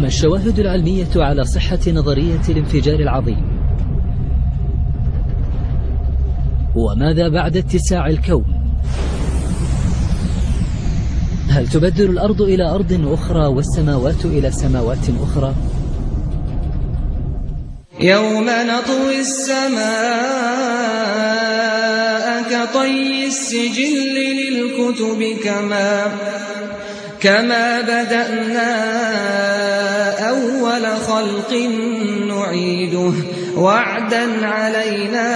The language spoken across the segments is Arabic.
ما الشواهد العلمية على صحة نظرية الانفجار العظيم؟ وماذا بعد اتساع الكون؟ هل تبدل الأرض إلى أرض أخرى والسماوات إلى سماوات أخرى؟ يوم نطوي السماء كطي السجل للكتب كما بدأنا أول خلق نعيده وعدا علينا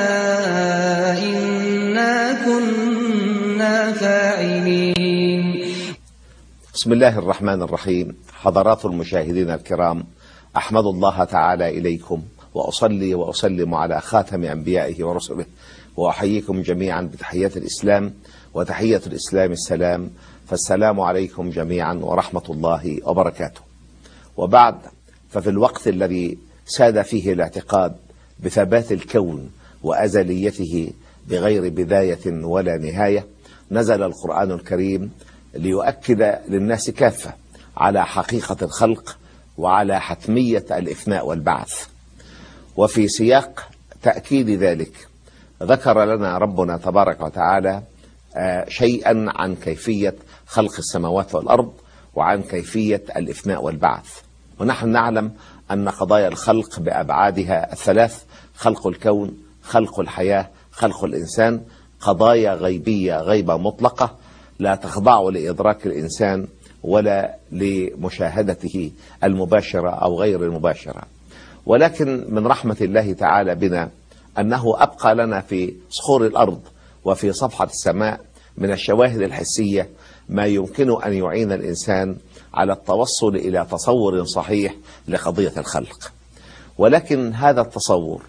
إنا كنا فاعلين. بسم الله الرحمن الرحيم. حضرات المشاهدين الكرام، أحمد الله تعالى إليكم وأصلي وأسلم على خاتم أنبيائه ورسله، وأحييكم جميعا بتحية الإسلام، وتحية الإسلام السلام، فالسلام عليكم جميعا ورحمة الله وبركاته. وبعد، ففي الوقت الذي ساد فيه الاعتقاد بثبات الكون وأزليته بغير بداية ولا نهاية، نزل القرآن الكريم ليؤكد للناس كافة على حقيقة الخلق وعلى حتمية الإفناء والبعث. وفي سياق تأكيد ذلك ذكر لنا ربنا تبارك وتعالى شيئا عن كيفية خلق السماوات والأرض وعن كيفية الإفناء والبعث. ونحن نعلم أن قضايا الخلق بأبعادها الثلاث، خلق الكون، خلق الحياة، خلق الإنسان، قضايا غيبية غيبة مطلقة لا تخضع لإدراك الإنسان ولا لمشاهدته المباشرة أو غير المباشرة. ولكن من رحمة الله تعالى بنا أنه أبقى لنا في صخور الأرض وفي صفحة السماء من الشواهد الحسية ما يمكن أن يعين الإنسان على التوصل إلى تصور صحيح لقضية الخلق. ولكن هذا التصور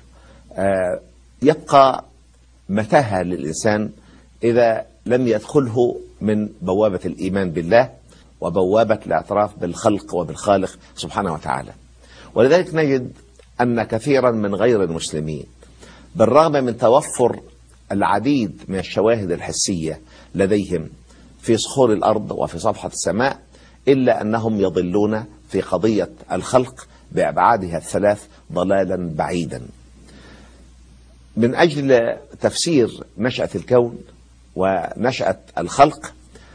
يبقى متاهة للإنسان إذا لم يدخله من بوابة الإيمان بالله وبوابة الاعتراف بالخلق وبالخالق سبحانه وتعالى. ولذلك نجد أن كثيرا من غير المسلمين بالرغم من توفر العديد من الشواهد الحسية لديهم في صخور الأرض وفي صفحة السماء، إلا أنهم يضلون في قضية الخلق بأبعادها الثلاث ضلالا بعيدا. من أجل تفسير نشأة الكون ونشأة الخلق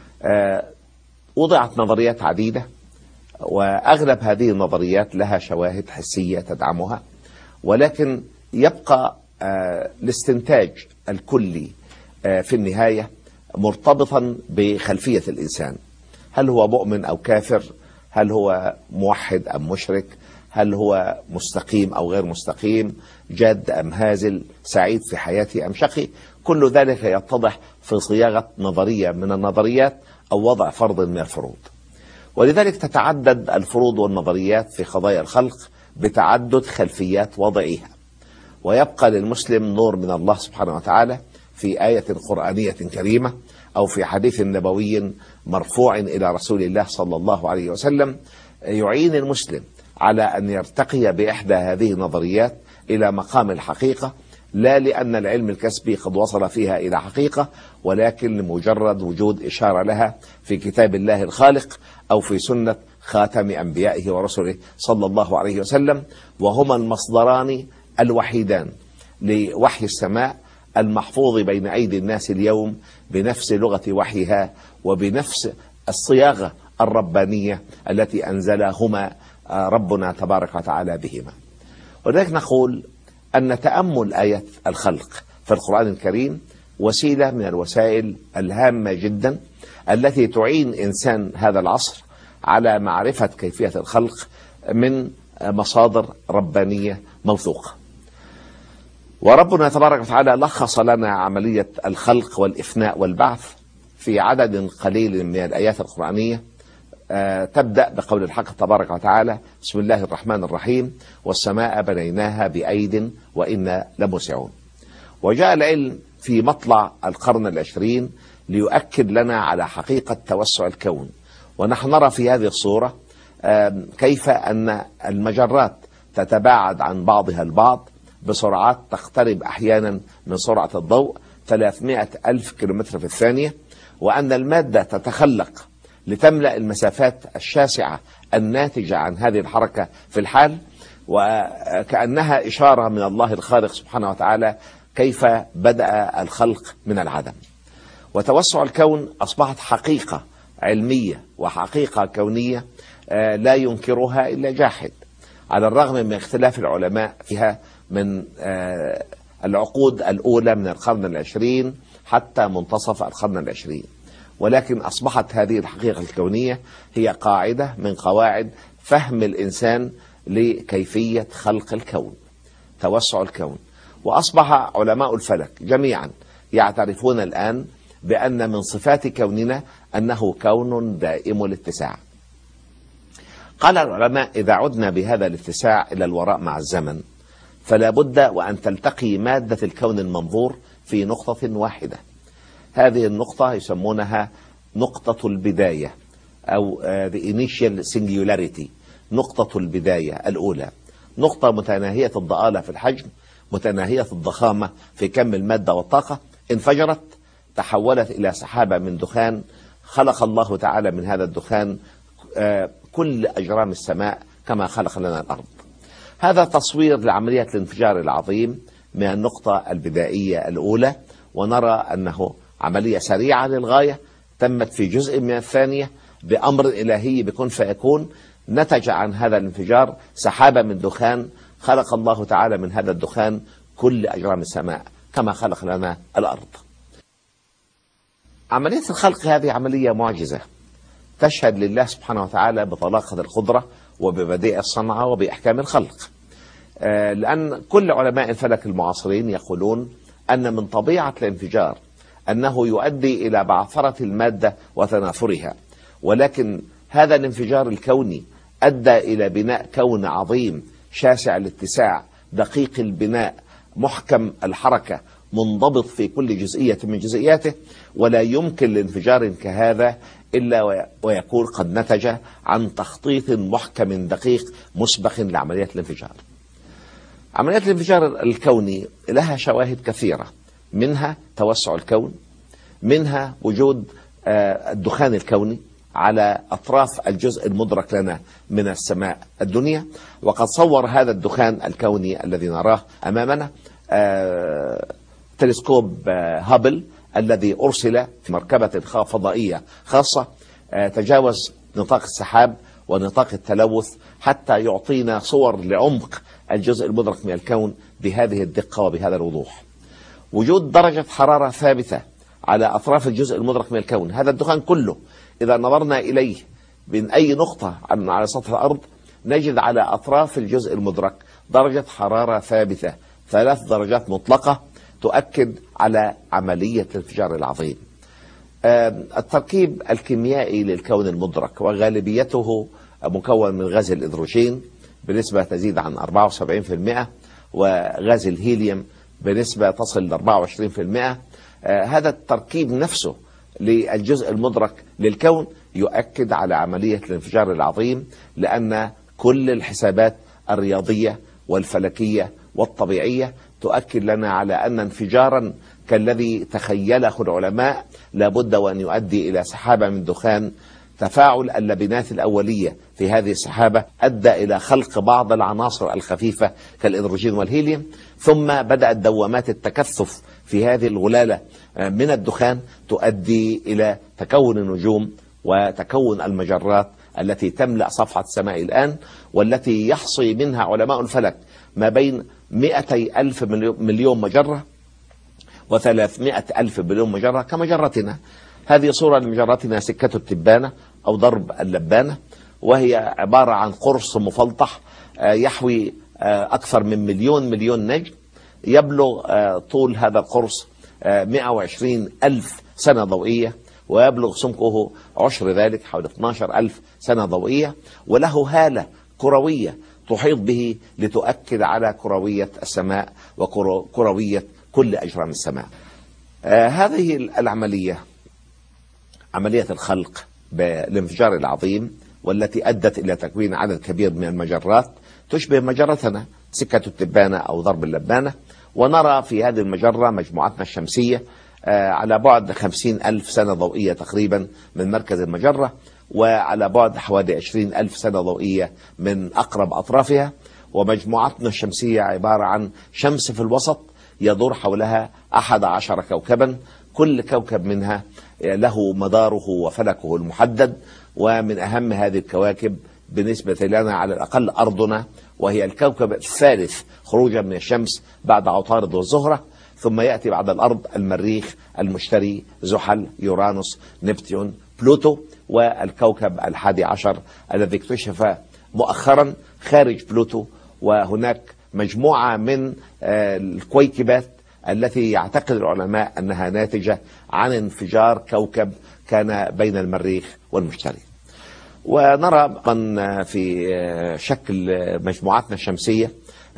وضعت نظريات عديدة، وأغلب هذه النظريات لها شواهد حسية تدعمها، ولكن يبقى الاستنتاج الكلي في النهاية مرتبطا بخلفية الإنسان. هل هو مؤمن أو كافر؟ هل هو موحد أم مشرك؟ هل هو مستقيم أو غير مستقيم؟ جاد أم هازل؟ سعيد في حياته أم شقي؟ كل ذلك يتضح في صياغة نظرية من النظريات أو وضع فرض من الفروض. ولذلك تتعدد الفروض والنظريات في قضايا الخلق بتعدد خلفيات وضعها. ويبقى للمسلم نور من الله سبحانه وتعالى في آية قرآنية كريمة أو في حديث نبوي مرفوع إلى رسول الله صلى الله عليه وسلم يعين المسلم على أن يرتقي بإحدى هذه النظريات إلى مقام الحقيقة، لا لأن العلم الكسبي قد وصل فيها إلى حقيقة، ولكن لمجرد وجود إشارة لها في كتاب الله الخالق أو في سنة خاتم أنبيائه ورسله صلى الله عليه وسلم، وهما المصدران الوحيدان لوحي السماء المحفوظ بين أيدي الناس اليوم بنفس لغة وحيها وبنفس الصياغة الربانية التي أنزلهما ربنا تبارك وتعالى بهما. ولذلك نقول أن تأمل آية الخلق في القرآن الكريم وسيلة من الوسائل الهامة جدا التي تعين إنسان هذا العصر على معرفة كيفية الخلق من مصادر ربانية موثوقة. وربنا تبارك وتعالى لخص لنا عملية الخلق والإفناء والبعث في عدد قليل من الآيات القرآنية. تبدأ بقول الحق تبارك وتعالى: بسم الله الرحمن الرحيم، والسماء بنيناها بأيد وإنا لموسعون. وجاء العلم في مطلع القرن العشرين ليؤكد لنا على حقيقة توسع الكون. ونحن نرى في هذه الصورة كيف أن المجرات تتباعد عن بعضها البعض بسرعات تقترب أحيانا من سرعة الضوء 300,000 كيلومتر في الثانية، وأن المادة تتخلق لتملأ المسافات الشاسعة الناتجة عن هذه الحركة في الحال، وكأنها إشارة من الله الخالق سبحانه وتعالى كيف بدأ الخلق من العدم. وتوسع الكون أصبحت حقيقة علمية وحقيقة كونية لا ينكرها إلا جاحد، على الرغم من اختلاف العلماء فيها من العقود الأولى من القرن العشرين حتى منتصف القرن العشرين. ولكن أصبحت هذه الحقيقة الكونية هي قاعدة من قواعد فهم الإنسان لكيفية خلق الكون، توسع الكون. وأصبح علماء الفلك جميعا يعترفون الآن بأن من صفات كوننا أنه كون دائم الاتساع. قال العلماء: إذا عدنا بهذا الاتساع إلى الوراء مع الزمن فلا بد وأن تلتقي مادة الكون المنظور في نقطة واحدة. هذه النقطة يسمونها نقطة البداية أو the initial singularity، نقطة البداية الأولى، نقطة متناهية الضآلة في الحجم، متناهية الضخامة في كم المادة والطاقة، انفجرت تحولت إلى سحابة من دخان، خلق الله تعالى من هذا الدخان كل أجرام السماء كما خلق لنا الأرض. هذا تصوير لعملية الانفجار العظيم من النقطة البدائية الأولى، ونرى أنه عملية سريعة للغاية تمت في جزء من الثانية بأمر إلهي بكن فيكون، نتج عن هذا الانفجار سحابة من دخان، خلق الله تعالى من هذا الدخان كل أجرام السماء كما خلق لنا الأرض. عملية الخلق هذه عملية معجزة تشهد لله سبحانه وتعالى بطلاقة القدرة وببديع الصنعة وبإحكام الخلق، لأن كل علماء الفلك المعاصرين يقولون أن من طبيعة الانفجار أنه يؤدي إلى بعثرة المادة وتناثرها، ولكن هذا الانفجار الكوني أدى إلى بناء كون عظيم شاسع الاتساع دقيق البناء محكم الحركة منضبط في كل جزئية من جزئياته، ولا يمكن لانفجار كهذا إلا ويكون قد نتج عن تخطيط محكم دقيق مسبق لعملية الانفجار. عملية الانفجار الكوني لها شواهد كثيرة، منها توسع الكون، منها وجود الدخان الكوني على أطراف الجزء المدرك لنا من السماء الدنيا، وقد صور هذا الدخان الكوني الذي نراه أمامنا تلسكوب هابل الذي أرسل في مركبة فضائية خاصة تجاوز نطاق السحاب ونطاق التلوث حتى يعطينا صور لعمق الجزء المدرك من الكون بهذه الدقة وبهذا الوضوح. وجود درجة حرارة ثابتة على أطراف الجزء المدرك من الكون، هذا الدخان كله إذا نظرنا إليه من أي نقطة على سطح الأرض نجد على أطراف الجزء المدرك درجة حرارة ثابتة 3 درجات مطلقة تؤكد على عملية الانفجار العظيم. التركيب الكيميائي للكون المدرك وغالبيته مكون من غاز الهيدروجين بنسبة تزيد عن 74%، وغاز الهيليوم بنسبة تصل ل 24%. هذا التركيب نفسه للجزء المدرك للكون يؤكد على عملية الانفجار العظيم، لأن كل الحسابات الرياضية والفلكية والطبيعية تؤكد لنا على أن انفجارا كالذي تخيله العلماء لابد وأن يؤدي إلى سحابة من دخان. تفاعل اللبنات الأولية في هذه السحابة أدى إلى خلق بعض العناصر الخفيفة كالهيدروجين والهيليوم، ثم بدأت دوامات التكثف في هذه الغلالة من الدخان تؤدي إلى تكون النجوم وتكون المجرات التي تملأ صفحة السماء الآن، والتي يحصي منها علماء الفلك ما بين 200,000 مليون مجرة و300,000 مليون مجرة كمجرتنا. هذه صورة لمجرتنا سكة التبانة أو ضرب اللبانة، وهي عبارة عن قرص مفلطح يحوي أكثر من مليون نجم. يبلغ طول هذا القرص 120,000 سنة ضوئية، ويبلغ سمكه عشر ذلك حوالي 12,000 سنة ضوئية، وله هالة كروية تحيط به لتؤكد على كروية السماء وكروية كل أجرام السماء. هذه العملية عملية الخلق بالانفجار العظيم والتي أدت إلى تكوين عدد كبير من المجرات تشبه مجرتنا سكة التبانة أو ضرب اللبانة. ونرى في هذه المجرة مجموعتنا الشمسية على بعد 50,000 سنة ضوئية تقريبا من مركز المجرة، وعلى بعد حوالي 20,000 سنة ضوئية من أقرب أطرافها. ومجموعتنا الشمسية عبارة عن شمس في الوسط يدور حولها 11 كوكبا، كل كوكب منها له مداره وفلكه المحدد. ومن أهم هذه الكواكب بالنسبة لنا على الأقل أرضنا، وهي الكوكب الثالث خروجا من الشمس بعد عطارد والزهرة، ثم يأتي بعد الأرض المريخ، المشتري، زحل، يورانوس، نبتون، بلوتو، والكوكب 11 الذي اكتشف مؤخرا خارج بلوتو. وهناك مجموعة من الكويكبات التي يعتقد العلماء أنها ناتجة عن انفجار كوكب كان بين المريخ والمشتري. ونرى في شكل مجموعتنا الشمسية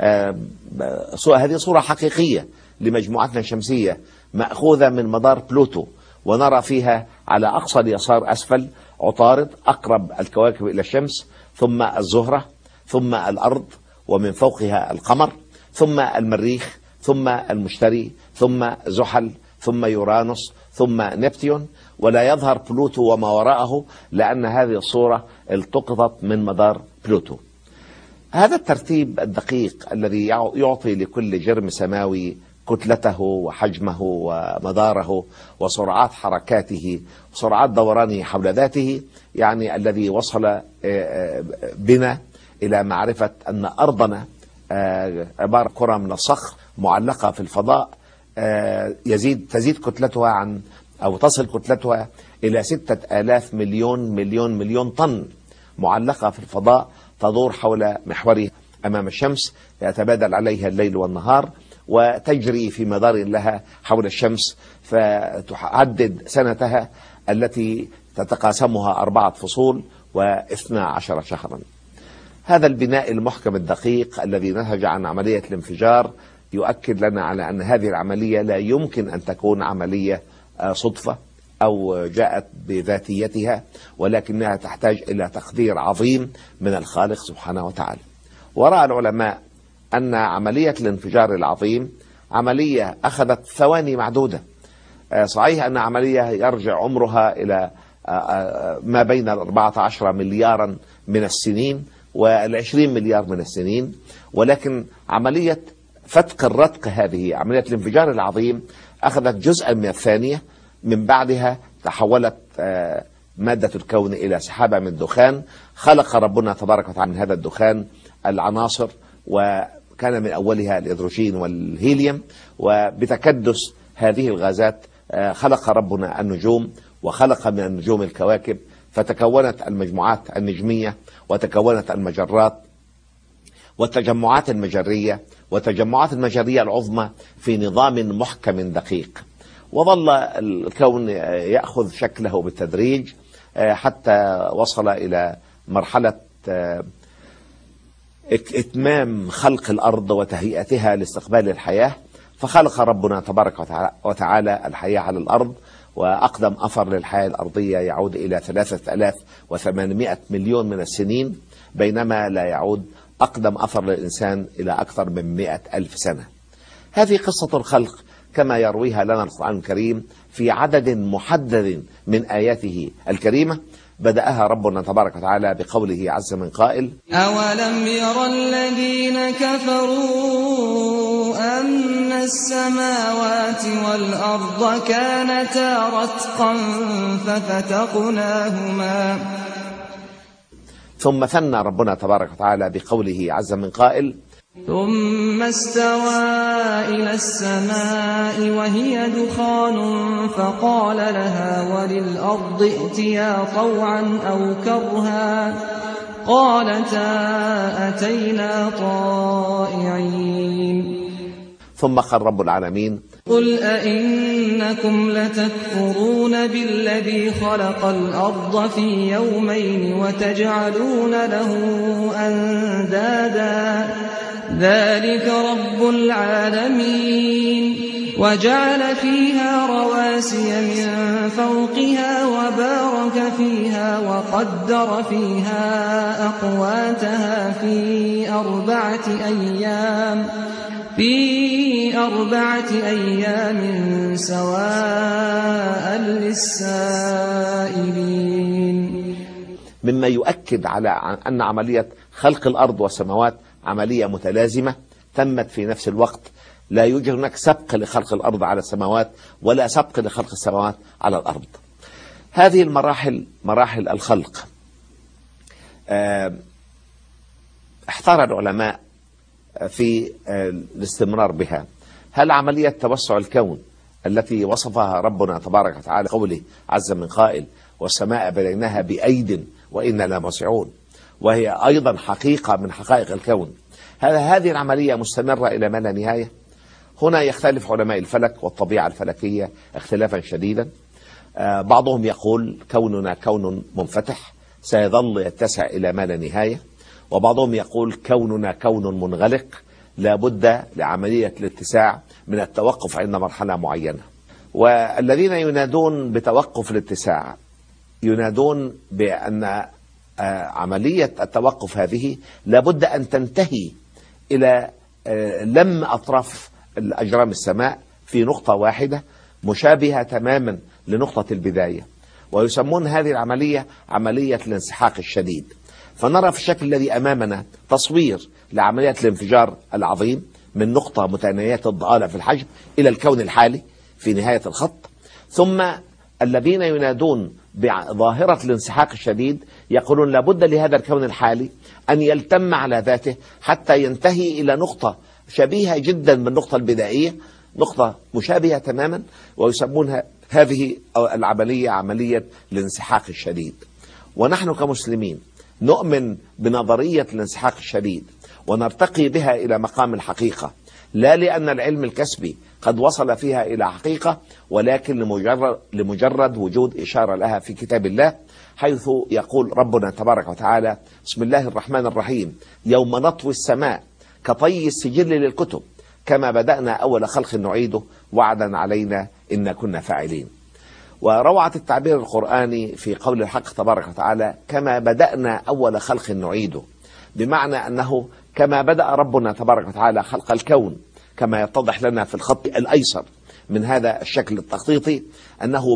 هذه صورة حقيقية لمجموعتنا الشمسية مأخوذة من مدار بلوتو، ونرى فيها على أقصى اليسار أسفل عطارد أقرب الكواكب إلى الشمس، ثم الزهرة، ثم الأرض، ومن فوقها القمر، ثم المريخ، ثم المشتري، ثم زحل، ثم يورانوس، ثم نبتون، ولا يظهر بلوتو وما وراءه لأن هذه الصورة التقطت من مدار بلوتو. هذا الترتيب الدقيق الذي يعطي لكل جرم سماوي كتلته وحجمه ومداره وسرعات حركاته وسرعات دورانه حول ذاته، يعني الذي وصل بنا إلى معرفة أن أرضنا عبارة كرة من الصخر معلقة في الفضاء، تزيد كتلتها أو تصل كتلتها إلى 6,000 مليون طن، معلقة في الفضاء تدور حول محورها أمام الشمس، يتبادل عليها الليل والنهار، وتجري في مدار لها حول الشمس، فتحدد سنتها التي تتقاسمها 4 فصول و12 شهرا. هذا البناء المحكم الدقيق الذي نتج عن عملية الانفجار يؤكد لنا على أن هذه العملية لا يمكن أن تكون عملية صدفة أو جاءت بذاتيتها، ولكنها تحتاج إلى تقدير عظيم من الخالق سبحانه وتعالى. ورأى العلماء أن عملية الانفجار العظيم عملية أخذت ثواني معدودة. صحيح أن عملية يرجع عمرها إلى ما بين 14 مليارا من السنين و20 مليار من السنين، ولكن عملية فتق الرتق هذه عملية الانفجار العظيم أخذت جزءا من الثانية، من بعدها تحولت مادة الكون إلى سحابة من دخان، خلق ربنا تبارك وتعالى من هذا الدخان العناصر، وكان من أولها الهيدروجين والهيليوم، وبتكدس هذه الغازات خلق ربنا النجوم، وخلق من النجوم الكواكب، فتكونت المجموعات النجمية، وتكونت المجرات والتجمعات المجرية، والتجمعات المجرية العظمى في نظام محكم دقيق. وظل الكون يأخذ شكله بالتدريج حتى وصل إلى مرحلة إتمام خلق الأرض وتهيئتها لاستقبال الحياة، فخلق ربنا تبارك وتعالى الحياة على الأرض، وأقدم أثر للحياة الأرضية يعود إلى 3,800 مليون من السنين، بينما لا يعود أقدم أثر للإنسان إلى أكثر من 100,000 سنة. هذه قصة الخلق كما يرويها لنا القرآن الكريم في عدد محدد من آياته الكريمة، بدأها ربنا تبارك وتعالى بقوله عز من قائل: أولم يرى الذين كفروا أن السماوات والأرض كانتا رتقا ففتقناهما. ثم ثنى ربنا تبارك وتعالى بقوله عز من قائل: ثم استوى إلى السماء وهي دخان فقال لها وللأرض ائتيا طوعا أو كرها قالتا أتينا طائعين. ثم قال رب العالمين: قل أئنكم لتكفرون بالذي خلق الأرض في يومين وتجعلون له أندادا ذلك رب العالمين وجعل فيها رواسي من فوقها وبارك فيها وقدر فيها أقواتها في أربعة أيام سواء للسائلين. مما يؤكد على أن عملية خلق الأرض والسماوات عملية متلازمة تمت في نفس الوقت. لا يوجد هناك سبق لخلق الأرض على السماوات ولا سبق لخلق السماوات على الأرض. هذه المراحل مراحل الخلق احتار العلماء في الاستمرار بها. هل عملية توسع الكون التي وصفها ربنا تبارك وتعالى قوله عز من قائل والسماء بنيناها بأيد وإنا لموسعون، وهي أيضا حقيقة من حقائق الكون، هذه العملية مستمرة إلى ما لا نهاية؟ هنا يختلف علماء الفلك والطبيعة الفلكية اختلافا شديدا. بعضهم يقول كوننا كون منفتح سيظل يتسع إلى ما لا نهاية، وبعضهم يقول كوننا كون منغلق لا بد لعملية الاتساع من التوقف عند مرحلة معينة. والذين ينادون بتوقف الاتساع ينادون بأن عملية التوقف هذه لا بد أن تنتهي إلى لم أطراف الأجرام السماء في نقطة واحدة مشابهة تماما لنقطة البداية، ويسمون هذه العملية عملية الانسحاق الشديد. فنرى في الشكل الذي أمامنا تصوير لعملية الانفجار العظيم من نقطة متناهية الضآلة في الحجم إلى الكون الحالي في نهاية الخط. ثم الذين ينادون بظاهرة الانسحاق الشديد يقولون لابد لهذا الكون الحالي أن يلتم على ذاته حتى ينتهي إلى نقطة شبيهة جدا بالنقطة البدائية، نقطة مشابهة تماما، ويسمونها هذه العملية عملية الانسحاق الشديد. ونحن كمسلمين نؤمن بنظرية الانسحاق الشديد ونرتقي بها إلى مقام الحقيقة، لا لأن العلم الكسبي قد وصل فيها إلى حقيقة، ولكن لمجرد وجود إشارة لها في كتاب الله، حيث يقول ربنا تبارك وتعالى بسم الله الرحمن الرحيم يوم نطوي السماء كطي السجل للكتب كما بدأنا أول خلق نعيده وعدا علينا إن كنا فاعلين. وروعة التعبير القرآني في قول الحق تبارك وتعالى كما بدأنا أول خلق نعيده، بمعنى أنه كما بدأ ربنا تبارك وتعالى خلق الكون كما يتضح لنا في الخط الأيسر من هذا الشكل التخطيطي، أنه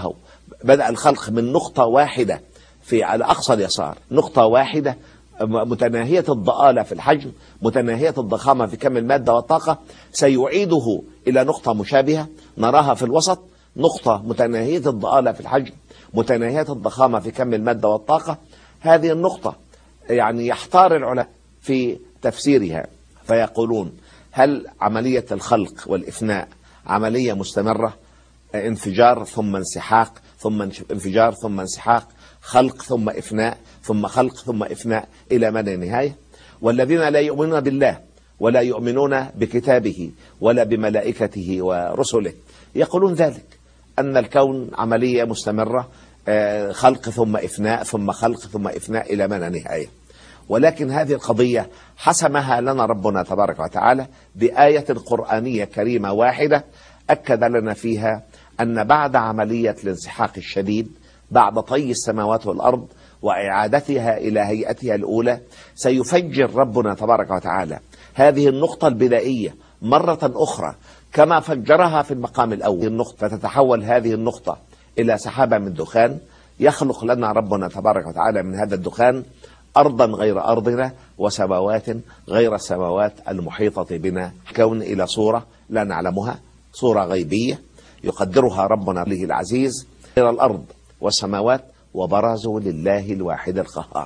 بدأ الخلق من نقطة واحدة على أقصى اليسار، نقطة واحدة متناهية الضآلة في الحجم متناهية الضخامة في كم المادة والطاقة، سيعيده إلى نقطة مشابهة نراها في الوسط، نقطة متناهية الضآلة في الحجم متناهية الضخامة في كم المادة والطاقة. هذه النقطة يعني يحتار العلماء في تفسيرها، فيقولون هل عملية الخلق والإفناء عملية مستمرة، انفجار ثم انسحاق ثم انفجار ثم انسحاق، خلق ثم إفناء ثم خلق ثم إفناء إلى ما لا نهاية؟ والذين لا يؤمنون بالله ولا يؤمنون بكتابه ولا بملائكته ورسله يقولون ذلك، أن الكون عملية مستمرة، خلق ثم إفناء ثم خلق ثم إفناء إلى ما لا نهاية. ولكن هذه القضية حسمها لنا ربنا تبارك وتعالى بآية قرآنية كريمة واحدة أكد لنا فيها أن بعد عملية الانسحاق الشديد، بعد طي السماوات والأرض وإعادتها إلى هيئتها الأولى، سيفجر ربنا تبارك وتعالى هذه النقطة البدائية مرة أخرى كما فجرها في المقام الأول النقطة، فتتحول هذه النقطة إلى سحابة من دخان، يخلق لنا ربنا تبارك وتعالى من هذا الدخان أرضا غير أرضنا وسماوات غير السماوات المحيطة بنا، كون إلى صورة لا نعلمها، صورة غيبية يقدرها ربنا له العزيز، غير الأرض والسماوات وبرزوا لله الواحد القهار.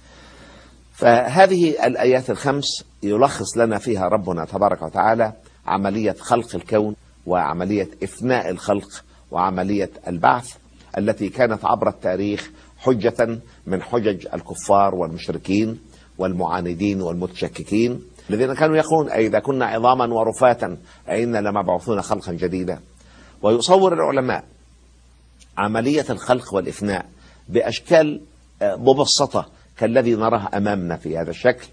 فهذه الآيات الخمس يلخص لنا فيها ربنا تبارك وتعالى عملية خلق الكون وعملية إفناء الخلق وعملية البعث التي كانت عبر التاريخ حجة من حجج الكفار والمشركين والمعاندين والمتشككين الذين كانوا يقولون إذا كنا عظاما ورفاتا أئنا لمبعوثون خلقا جديدا. ويصور العلماء عملية الخلق والإفناء بأشكال مبسطة كالذي نراه أمامنا في هذا الشكل،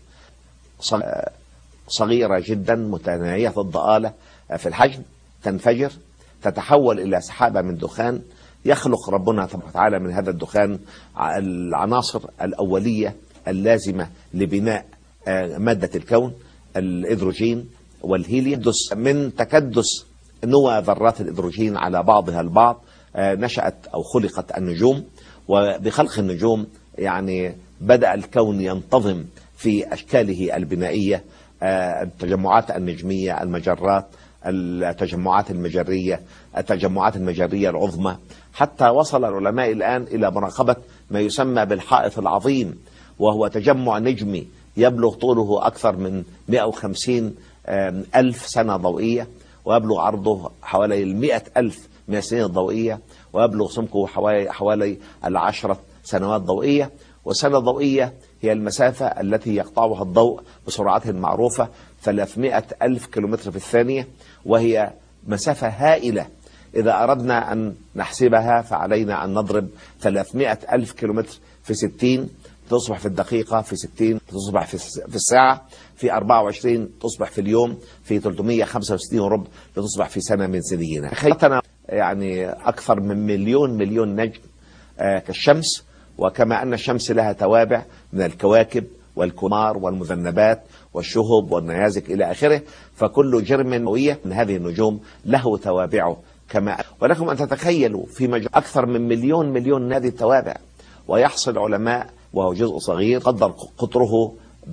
صغيرة جدا متناهية الضآلة في الحجم، تنفجر تتحول إلى سحابة من دخان، يخلق ربنا تبارك وتعالى من هذا الدخان العناصر الأولية اللازمة لبناء مادة الكون، الإدروجين والهيليوم. من تكدس نوى ذرات الإدروجين على بعضها البعض نشأت أو خلقت النجوم، وبخلق النجوم يعني بدأ الكون ينتظم في أشكاله البنائية، التجمعات النجمية، المجرات، التجمعات المجرية، التجمعات المجرية العظمى، حتى وصل العلماء الآن إلى مراقبة ما يسمى بالحائط العظيم، وهو تجمع نجمي يبلغ طوله أكثر من 150 ألف سنة ضوئية، ويبلغ عرضه حوالي 100 ألف من السنين الضوئية، ويبلغ سمكه حوالي 10 سنوات ضوئية. والسنة الضوئية هي المسافة التي يقطعها الضوء بسرعته المعروفة 300 ألف كيلومتر في الثانية، وهي مسافة هائلة. إذا أردنا أن نحسبها فعلينا أن نضرب 300 ألف كيلومتر في 60 تصبح في الدقيقة، في 60 تصبح في الساعة، في 24 تصبح في اليوم، في 365 وربع تصبح في سنة من سنينا. خيطنا يعني أكثر من مليون نجم كالشمس، وكما أن الشمس لها توابع من الكواكب والقمار والمذنبات والشهب والنيازك إلى آخره، فكل جرم نووية من هذه النجوم له توابعه. ولكم أن تتخيلوا في أكثر من مليون هذه التوابع، ويحصل علماء وهو جزء صغير قدر قطره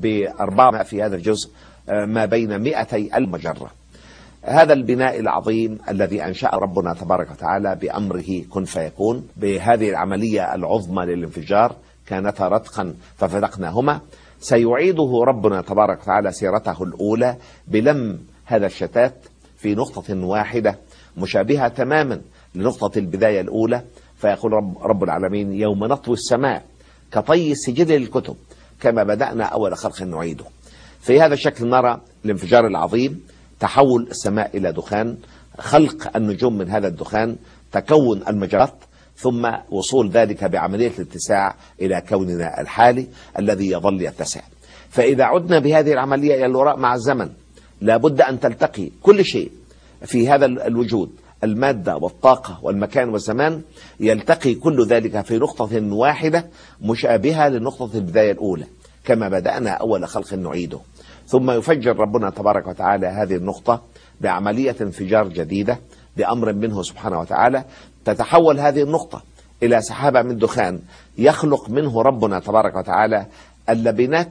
ب400 في هذا الجزء ما بين 200 ألف مجرة. هذا البناء العظيم الذي أنشأ ربنا تبارك وتعالى بأمره كن فيكون، بهذه العملية العظمى للانفجار، كانتا رتقا ففتقناهما، سيعيده ربنا تبارك وتعالى سيرته الأولى بلم هذا الشتات في نقطة واحدة مشابهة تماما لنقطة البداية الأولى. فيقول رب العالمين: يوم نطوي السماء كطي السجل للكتب كما بدأنا أول خلق نعيده. في هذا الشكل نرى الانفجار العظيم، تحول السماء إلى دخان، خلق النجوم من هذا الدخان، تكون المجرات، ثم وصول ذلك بعملية الاتساع إلى كوننا الحالي الذي يظل يتسع. فإذا عدنا بهذه العملية إلى الوراء مع الزمن، لابد أن تلتقي كل شيء في هذا الوجود، المادة والطاقة والمكان والزمان، يلتقي كل ذلك في نقطة واحدة مشابهة لنقطة البداية الأولى كما بدأنا أول خلق نعيده. ثم يفجر ربنا تبارك وتعالى هذه النقطة بعملية انفجار جديدة بأمر منه سبحانه وتعالى، تتحول هذه النقطة إلى سحابة من دخان يخلق منه ربنا تبارك وتعالى اللبنات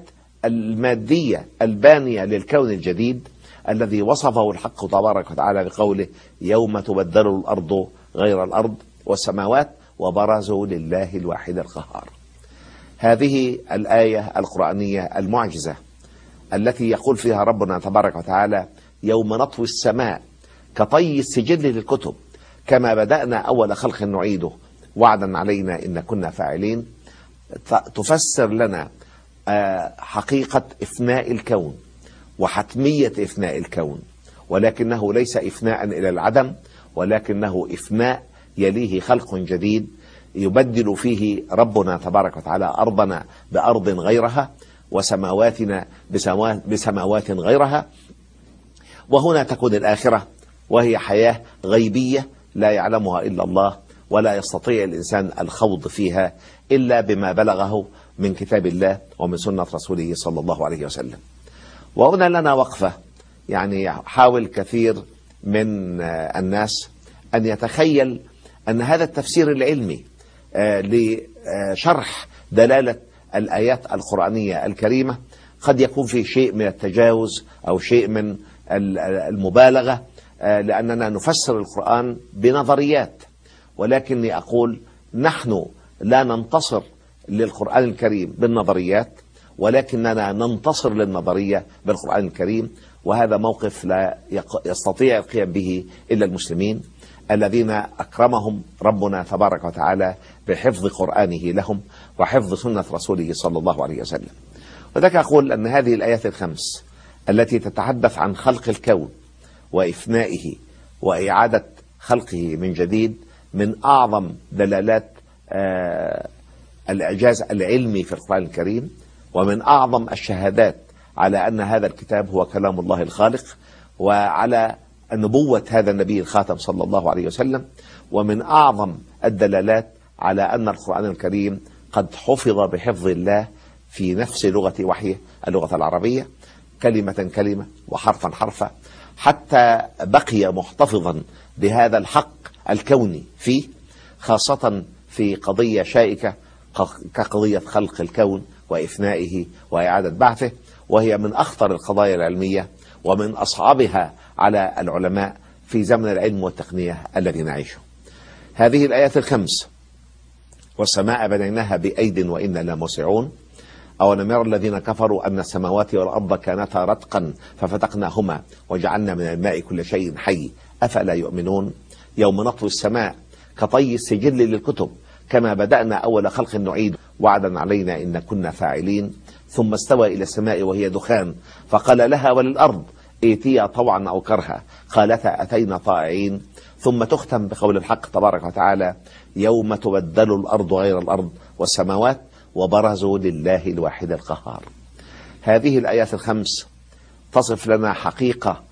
المادية البانية للكون الجديد الذي وصفه الحق تبارك وتعالى بقوله: يوم تبدل الأرض غير الأرض والسماوات وبرزوا لله الواحد القهار. هذه الآية القرآنية المعجزة التي يقول فيها ربنا تبارك وتعالى: يوم نطوي السماء كطي السجل للكتب كما بدأنا أول خلق نعيده وعدا علينا إن كنا فاعلين، تفسر لنا حقيقة إفناء الكون وحتمية إفناء الكون، ولكنه ليس إفناء إلى العدم، ولكنه إفناء يليه خلق جديد يبدل فيه ربنا تبارك وتعالى أرضنا بأرض غيرها، وسماواتنا بسماوات غيرها. وهنا تكون الآخرة، وهي حياة غيبية لا يعلمها إلا الله، ولا يستطيع الإنسان الخوض فيها إلا بما بلغه من كتاب الله ومن سنة رسوله صلى الله عليه وسلم. وهنا لنا وقفة، يعني حاول كثير من الناس أن يتخيل أن هذا التفسير العلمي لشرح دلالة الآيات القرآنية الكريمة قد يكون فيه شيء من التجاوز أو شيء من المبالغة، لأننا نفسر القرآن بنظريات. ولكني أقول نحن لا ننتصر للقرآن الكريم بالنظريات، ولكننا ننتصر للنظرية بالقرآن الكريم. وهذا موقف لا يستطيع القيام به إلا المسلمين الذين أكرمهم ربنا تبارك وتعالى بحفظ قرآنه لهم وحفظ سنة رسوله صلى الله عليه وسلم. وذلك أقول أن هذه الآيات الخمس التي تتحدث عن خلق الكون وإفنائه وإعادة خلقه من جديد من أعظم دلالات الإعجاز العلمي في القرآن الكريم، ومن أعظم الشهادات على أن هذا الكتاب هو كلام الله الخالق، وعلى نبوة هذا النبي الخاتم صلى الله عليه وسلم، ومن أعظم الدلالات على أن القرآن الكريم قد حفظ بحفظ الله في نفس لغة وحيه اللغة العربية، كلمة كلمة وحرفا حرفا، حتى بقي محتفظا بهذا الحق الكوني فيه، خاصة في قضية شائكة كقضية خلق الكون وإفنائه وإعادة بعثه، وهي من أخطر القضايا العلمية ومن أصعبها على العلماء في زمن العلم والتقنية الذي نعيشه. هذه الآيات الخمس: والسماء بنيناها بأيد وإنا لموسعون، أولم يرى الذين كفروا أن السماوات والأرض كانتا رتقا ففتقناهما وجعلنا من الماء كل شيء حي أفلا يؤمنون، يوم نطوي السماء كطي السجل للكتب كما بدأنا أول خلق نعيد وعدا علينا إن كنا فاعلين، ثم استوى إلى السماء وهي دخان فقال لها وللأرض ائتيا طوعا أو كرها قالتا أتينا طائعين، ثم تختم بقول الحق تبارك وتعالى: يوم تبدل الأرض غير الأرض والسماوات وبرزوا لله الواحد القهار. هذه الآيات الخمس تصف لنا حقيقة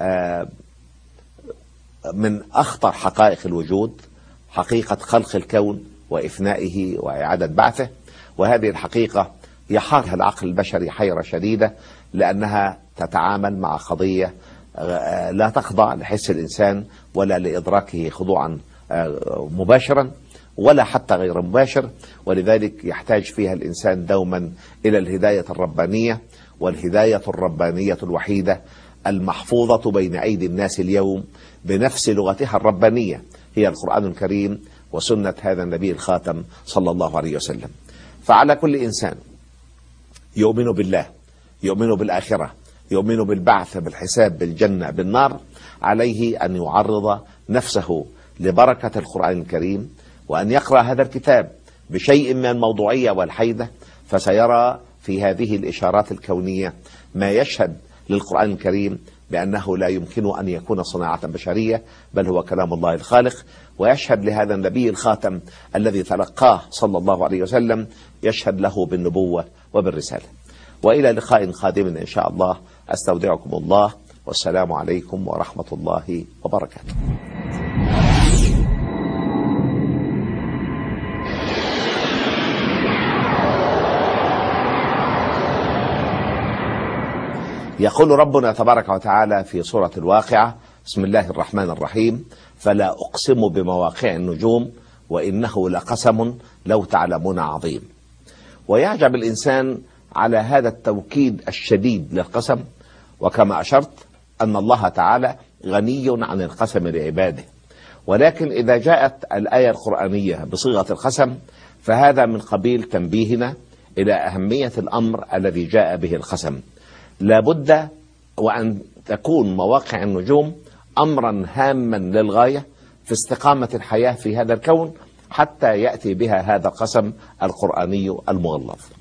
من أخطر حقائق الوجود، حقيقة خلق الكون وإفنائه وإعادة بعثه. وهذه الحقيقة يحارها العقل البشري حيرة شديدة، لأنها تتعامل مع قضية لا تخضع لحس الإنسان ولا لإدراكه خضوعا مباشرا ولا حتى غير مباشر، ولذلك يحتاج فيها الإنسان دوما إلى الهداية الربانية، والهداية الربانية الوحيدة المحفوظة بين أيدي الناس اليوم بنفس لغتها الربانية هي القرآن الكريم وسنة هذا النبي الخاتم صلى الله عليه وسلم. فعلى كل إنسان يؤمن بالله، يؤمن بالآخرة، يؤمن بالبعث، بالحساب، بالجنة، بالنار، عليه أن يعرض نفسه لبركة القرآن الكريم، وأن يقرأ هذا الكتاب بشيء من الموضوعية والحيدة، فسيرى في هذه الإشارات الكونية ما يشهد للقرآن الكريم بأنه لا يمكن أن يكون صناعة بشرية، بل هو كلام الله الخالق، ويشهد لهذا النبي الخاتم الذي تلقاه صلى الله عليه وسلم، يشهد له بالنبوة وبالرسالة. وإلى لقاء قادم إن شاء الله، أستودعكم الله، والسلام عليكم ورحمة الله وبركاته. يقول ربنا تبارك وتعالى في سورة الواقعة: بسم الله الرحمن الرحيم: فلا أقسم بمواقع النجوم وإنه لقسم لو تعلمون عظيم. ويعجب الإنسان على هذا التوكيد الشديد للقسم، وكما أشرت أن الله تعالى غني عن القسم لعباده، ولكن إذا جاءت الآية القرآنية بصيغة القسم فهذا من قبيل تنبيهنا إلى أهمية الأمر الذي جاء به القسم. لا بد وأن تكون مواقع النجوم أمرا هاما للغاية في استقامة الحياة في هذا الكون، حتى يأتي بها هذا القسم القرآني المغلظ.